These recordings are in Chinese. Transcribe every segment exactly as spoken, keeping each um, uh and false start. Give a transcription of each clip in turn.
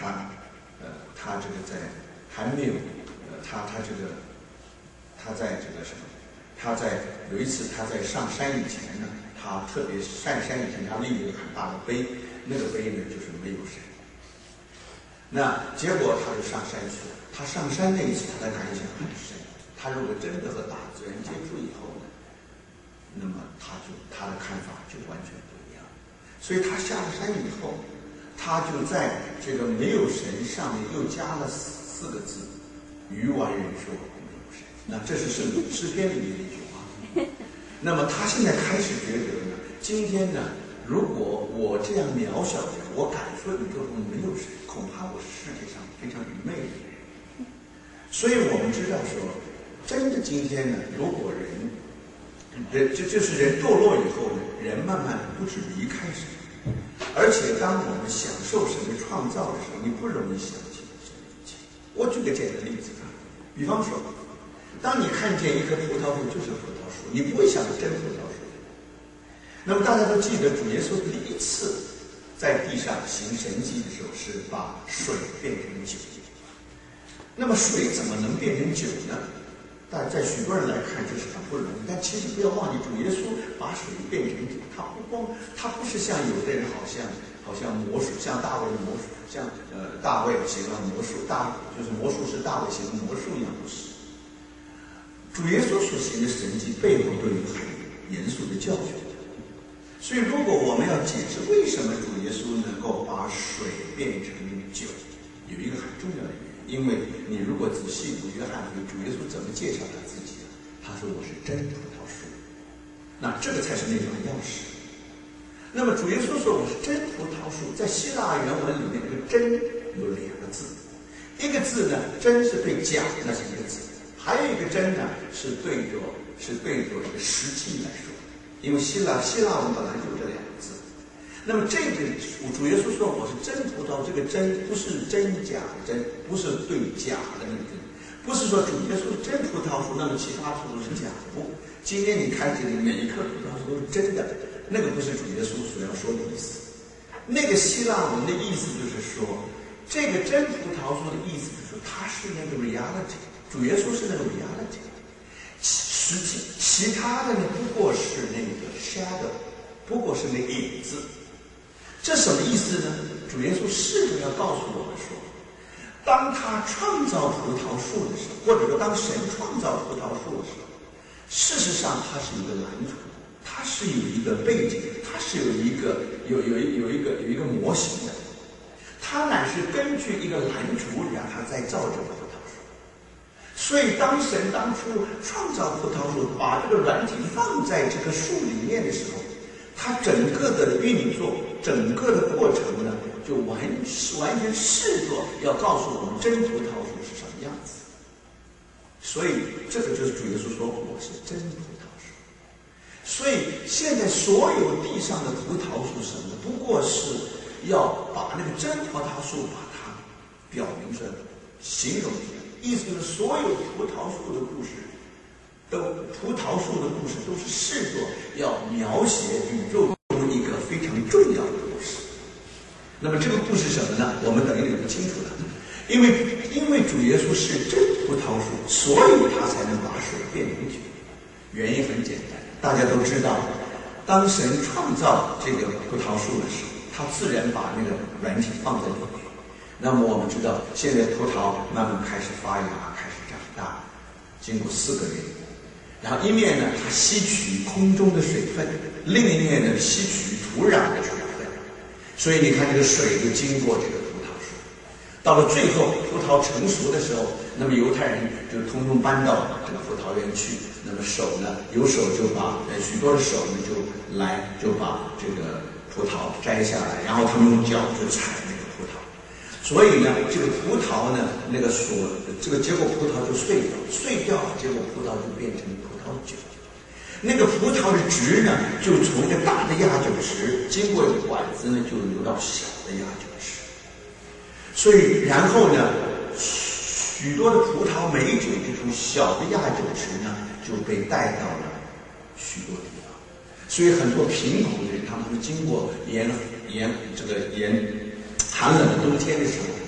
他呃他这个在还没有呃他他这个他在这个什么，他在有一次他在上山以前呢，他特别上山以前他立了一个很大的碑，那个碑呢就是没有神。那结果他就上山去了，他上山那一次他的感想很深，他如果真的和大自然接触以后呢，那么他就他的看法就完全不一样。所以他下了山以后，他就在这个没有神上面又加了四个字：愚顽人说没有神。那这是圣经诗篇里面的一句话。那么他现在开始觉得呢，今天呢，如果我这样渺小的人，我敢说宇宙中没有神，恐怕我是世界上非常愚昧的人。所以我们知道说，真的今天呢，如果人人就就是人堕落以后呢，人慢慢不止离开神，而且当我们享受神的创造的时候，你不容易想起神的一切。我举个简单的例子啊，比方说，当你看见一棵葡萄树就是葡萄树，你不会想着真葡萄树。那么大家都记得主耶稣第一次在地上行神迹的时候，是把水变成酒。那么水怎么能变成酒呢？但在许多人来看就是很不容易，但其实不要忘记，主耶稣把水变成酒，他不光他不是像有的人好像好像魔术，像大卫魔术，像呃大卫行了魔术，大就是魔术是大卫行的魔术一样，不是。主耶稣所行的神迹背后都有很严肃的教训。所以如果我们要解释为什么主耶稣能够把水变成酒，有一个很重要的原因，因为你如果仔细读约翰福音，主耶稣怎么介绍他自己？他说我是真葡萄树，那这个才是那把钥匙。那么主耶稣说我是真葡萄树，在希腊原文里面这个真有两个字，一个字呢真是对假，那是一个字，还有一个真呢是对着是对着一个实际来说，因为希腊希腊文本来就这两个字。那么这个主耶稣说我是真葡萄，这个真不是真假的真，不是对假的那个真，不是说主耶稣是真葡萄树，那么其他树都是假的。不，今天你看这里每一棵葡萄树都是真的，那个不是主耶稣所要说的意思。那个希腊文的意思就是说，这个真葡萄树的意思就是说它是那个 reality， 主耶稣是那个 reality， 实际其他的呢不过是那个 shadow， 不过是那个影子。这什么意思呢？主耶稣试着要告诉我们说，当他创造葡萄树的时候，或者说当神创造葡萄树的时候，事实上它是一个蓝图，它是有一个背景，它是有一个有有有一个有一个模型的，它乃是根据一个蓝图，然后它再造这个葡萄树。所以当神当初创造葡萄树，把这个软体放在这个树里面的时候，它整个的运作，整个的过程呢，就完完全视作要告诉我们真葡萄树是什么样子。所以这个就是主耶稣说我是真葡萄树。所以现在所有地上的葡萄树什么的，不过是要把那个真葡萄树把它表明出来，形容出来。意思就是所有葡萄树的故事，都葡萄树的故事都是视作要描写宇宙中一个非常重要的故事。那么这个故事什么呢？我们等一等就清楚了。因为因为主耶稣是真葡萄树，所以他才能把水变成酒。原因很简单，大家都知道，当神创造这个葡萄树的时候，他自然把那个软体放在里面。那么我们知道，现在葡萄慢慢开始发芽，开始长大，经过四个月。然后一面呢，它吸取空中的水分；另一面呢，吸取土壤的水分。所以你看，这个水就经过这个葡萄树，到了最后葡萄成熟的时候，那么犹太人就通通搬到这个葡萄园去。那么手呢，有手就把呃许多的手呢就来就把这个葡萄摘下来，然后他们用脚就踩那个葡萄。所以呢，这个葡萄呢，那个所这个结果葡萄就碎掉，碎掉了，结果葡萄就变成葡萄酒。那个葡萄的汁呢，就从一个大的压酒池经过一个管子呢，就流到小的压酒池。所以，然后呢，许多的葡萄美酒就从小的压酒池呢，就被带到了许多地方。所以，很多贫苦的人，他们会经过严严这个严寒冷的冬天的时候，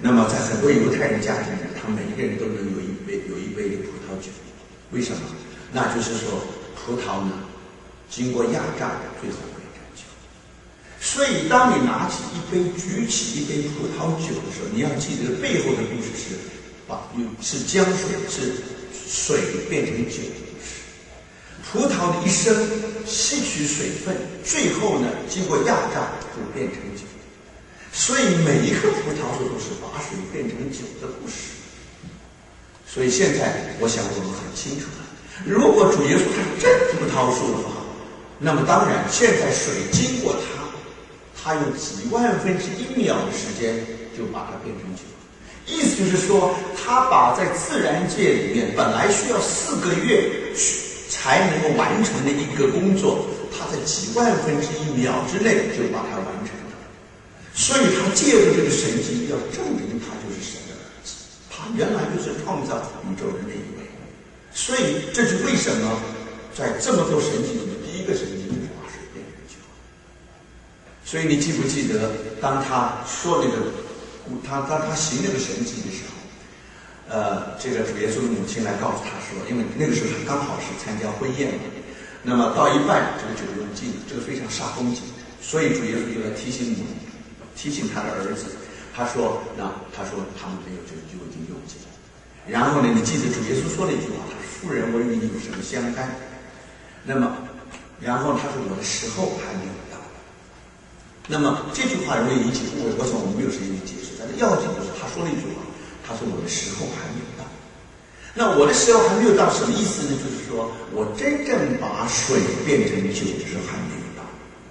那么在很多犹太人家庭呢，他每一个人都能有一杯有一杯的葡萄酒，为什么？那就是说葡萄呢，经过压榨，最后变成酒。所以当你拿起一杯、举起一杯葡萄酒的时候，你要记得背后的故事是把是将水是水变成酒的故事。葡萄的一生吸取水分，最后呢，经过压榨就变成酒。所以每一颗葡萄树都是把水变成酒的故事。所以现在我想我们很清楚了，如果主耶稣是真葡萄树的话，那么当然现在水经过它，它用几万分之一秒的时间就把它变成酒。意思就是说，他把在自然界里面本来需要四个月才能够完成的一个工作，他在几万分之一秒之内就把它完成了。所以他借助这个神迹要证明他就是神的儿子，他原来就是创造宇宙的那一位。所以这是为什么在这么多神迹里面，第一个神迹就是把水变成酒。所以你记不记得当他说那个他当他行那个神迹的时候，呃，这个主耶稣的母亲来告诉他说，因为那个时候他刚好是参加婚宴嘛，那么到一半这个酒用尽了，这个非常煞风景，所以主耶稣就来提醒母提醒他的儿子，他说那他说他们没有这个酒已经用尽了。然后呢，你记得主耶稣说了一句话，他说妇人，我与你有什么相干？那么然后他说我的时候还没有到。那么这句话容易引起误会，我想我们没有时间去解释，但是要紧就是他说了一句话，他说我的时候还没有到。那我的时候还没有到什么意思呢？就是说我真正把水变成酒的时候还没有到。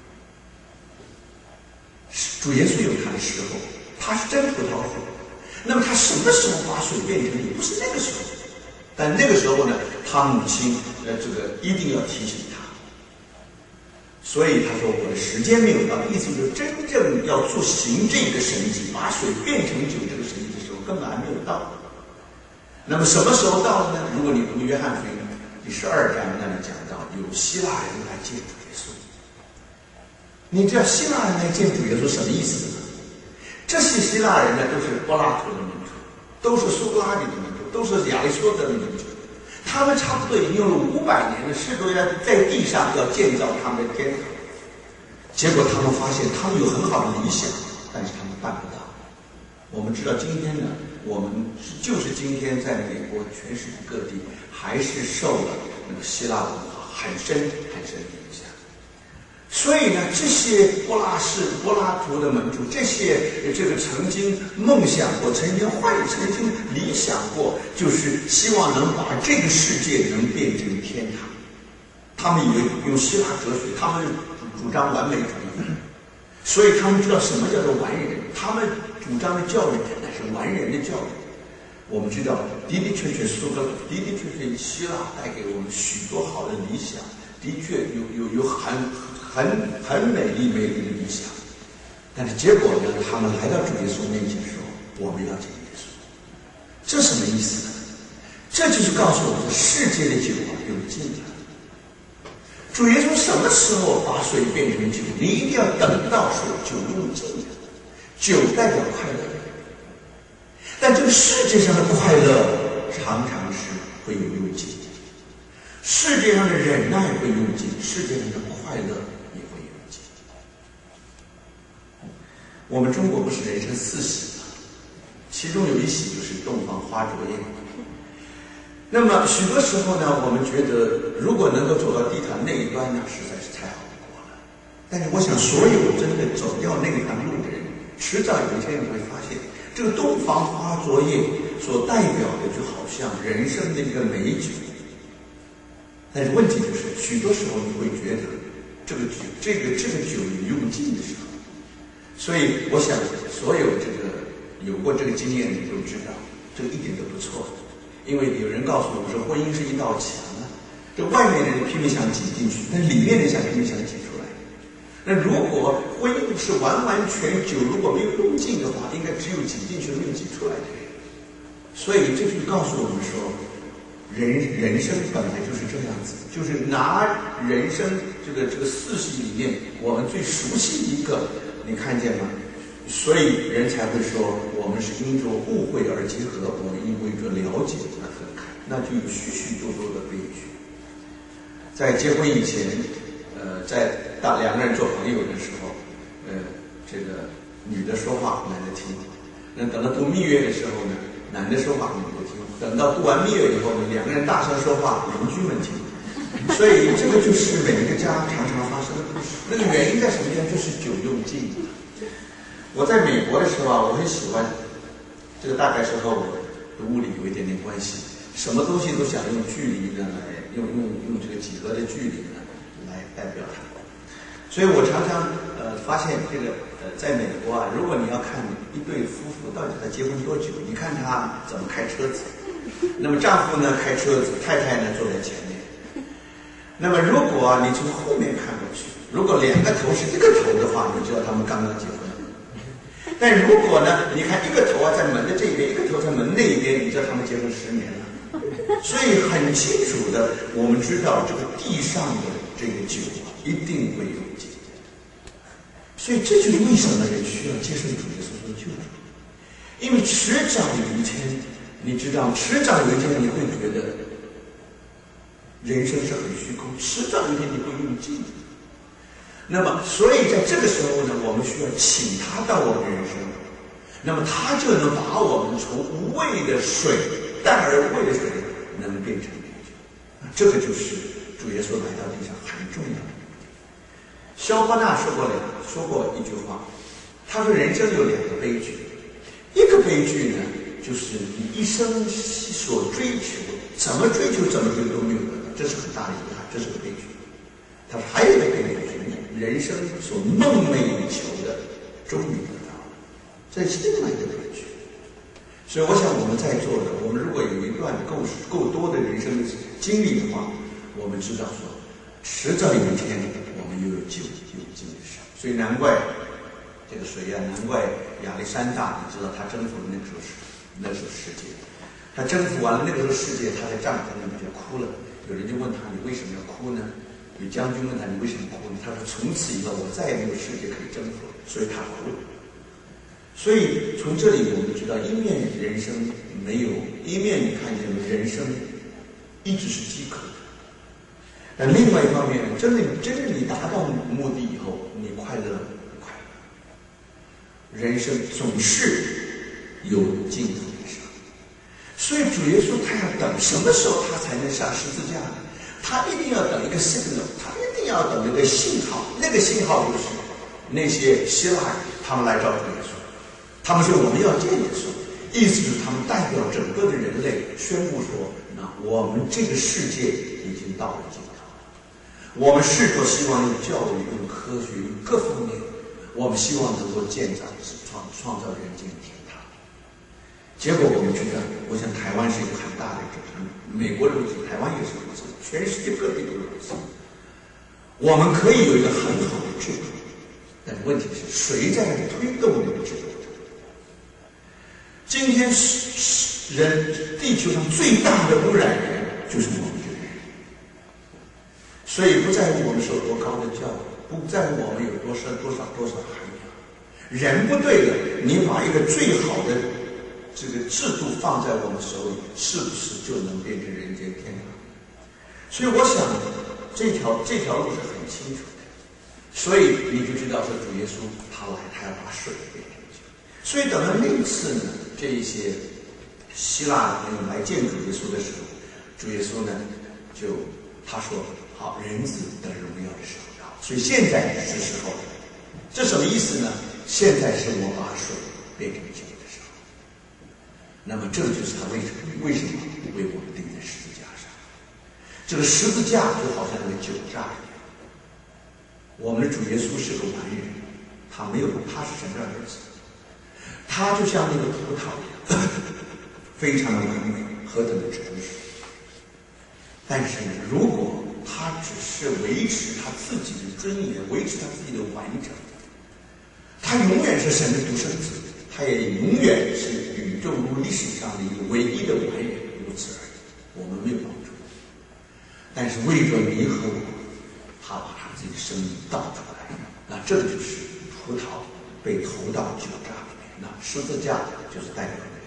主耶稣有他的时候，他是真葡萄树，那么他什么时候把水变成酒？不是那个时候，但那个时候呢，他母亲呃这个一定要提醒他。所以他说我的时间没有到，意思就是真正要做行这个神迹，把水变成酒这个神迹的时候根本还没有到。那么什么时候到了呢？如果你读约翰福音第十二章，那里讲到有希腊人来见主耶稣。你知道希腊人来见主耶稣什么意思呢？这些希腊人呢，都是柏拉图的门徒，都是苏格拉底的门徒，都是亚里士多德的门徒。他们差不多已经用了五百年的时间在地上要建造他们的天堂，结果他们发现他们有很好的理想，但是他们办不到。我们知道今天呢，我们就是今天在美国全世界各地还是受了那个希腊文化很深很深的影响。所以呢，这些柏拉士、柏拉图的门徒，这些这个曾经梦想过、曾经幻、曾经理想过，就是希望能把这个世界能变成天堂。他们以为用希腊哲学，他们主张完美主义，所以他们知道什么叫做完人。他们主张的教育乃是完人的教育。我们知道，的的确确苏格，的的确确希腊带给我们许多好的理想，的确有有有很。很很美丽美丽的理想，但是结果呢？他们来到主耶稣面前说：“我们要见耶稣。”这什么意思呢？这就是告诉我们，世界的酒啊用尽了。主耶稣什么时候把水变成酒？你一定要等到水酒用尽了。酒代表快乐，但这个世界上的快乐常常是会有用尽，世界上的忍耐会用尽，世界上的快乐。我们中国不是人生四喜吗？其中有一喜就是洞房花烛夜。那么许多时候呢，我们觉得如果能够走到地坛那一端呢，实在是太好过了。但是我想，所有真的走掉那条路的人，迟早有一天你会发现，这个洞房花烛夜所代表的就好像人生的一个美酒。但是问题就是，许多时候你会觉得，这个酒，这个这个酒有用尽的时候。所以我想所有这个有过这个经验的人都知道，这个一点都不错。因为有人告诉我们说，婚姻是一道墙啊，这外面的人拼命想挤进去，但里面的人想拼命想挤出来。那如果婚姻是完完全酒如果没有用尽的话，应该只有挤进去没有挤出来的人。所以这就告诉我们说，人人生本来就是这样子，就是拿人生这个这个四喜里面我们最熟悉一个。你看见吗？ 所以人才会说，我们是因着误会而结合，我们因为着了解而分开，那就有许许多多的悲剧。在结婚以前，呃，在大两个人做朋友的时候，呃，这个女的说话男的听，那等到读蜜月的时候呢，男的说话女的听，等到读完蜜月以后呢，两个人大声说话，邻居们听。所以这个就是每一个家常常发生的故事。那个原因在什么地方？就是酒用尽。我在美国的时候啊，我很喜欢，这个大概是和我的物理有一点点关系。什么东西都想用距离呢来用用用这个几何的距离呢来代表它。所以我常常呃发现这个呃在美国啊，如果你要看一对夫妇到底他结婚多久，你看他怎么开车子。那么丈夫呢开车子，太太呢坐在前面。那么如果、啊、你从后面看过去，如果两个头是一个头的话，你知道他们刚刚结婚。但如果呢，你看一个头啊在门的这边，一个头在门那边，你知道他们结婚十年了。所以很清楚的，我们知道这个地上的这个酒一定会用尽。所以这就是为什么人需要接受主耶稣的救赎，因为迟早有一天，你知道，迟早有一天你会觉得人生是很虚空，迟早有一天你会用尽。那么，所以在这个时候呢，我们需要请他到我们人生，那么他就能把我们从无味的水、淡而无味的水，能变成美酒。这个就是主耶稣来到地上很重要的。萧伯纳说过两说过一句话，他说人生有两个悲剧，一个悲剧呢，就是你一生所追求，怎么追求怎么追都没有得到，这是很大的遗憾，这是个悲剧。他说还有一个悲剧，人生所梦寐以求的终于得到了，这是另外一个悲剧。所以我想我们在座的，我们如果有一段够够多的人生经历的话，我们知道说迟早有一天我们又有酒有尽的时候。所以难怪这个谁呀、啊？难怪亚历山大，你知道他征服了那个时候世那时候世界，他征服完了那个时候世界，他在帐篷里面就哭了。有人就问他：“你为什么要哭呢？”有将军问他：“你为什么哭呢？”他说：“从此以后，我再也没有世界可以征服了。”所以他哭了。所以从这里我们知道，一面人生没有，一面你看见人生一直是饥渴的。但另外一方面，真的真正你达到目的以后，你快乐不快乐？人生总是有尽头的时候。所以主耶稣他要等什么时候他才能上十字架呢？他一定要等一个 signal， 他一定要等一个信号。那个信号就是那些希腊人他们来找主耶稣，他们说我们要见耶稣，意思就是他们代表整个的人类宣布说，那我们这个世界已经到了尽头了。我们是否希望用教育、用科学、用各方面，我们希望能够建造、创创造人间天堂。结果我们觉得，我想台湾是一个很大的一个，美国如此，台湾也是如此，全世界各地都如此。我们可以有一个很好的制度，但问题是谁在推动这个制度？今天人地球上最大的污染源就是我们这个人，所以不在乎我们受多高的教育，不在乎我们有多少多少多少涵养。人不对了，你把一个最好的这个制度放在我们手里，是不是就能变成人间天堂？所以我想这条这条路是很清楚的，所以你就知道说主耶稣他来，他要把水变成酒。所以等到那一次呢，这一些希腊朋友来见主耶稣的时候，主耶稣呢就他说：“好，人子得荣耀的时候到，所以现在是时候。”这什么意思呢？现在是我把水变成酒的时候。那么这就是他为什么为什么为我们钉在十字架上。这个十字架就好像那个酒榨一样。我们的主耶稣是个完人，他没有，他是神的儿子，他就像那个葡萄一样，非常的完美，何等的成熟。但是呢，如果他只是维持他自己的尊严，维持他自己的完整，他永远是神的独生子，他也永远是宇宙历史上的一个唯一的完人，如此而已。我们没有帮助，但是为着你和我，他把他自己的生命倒出来，那这个就是葡萄被投到酒榨里面。那十字架就是代表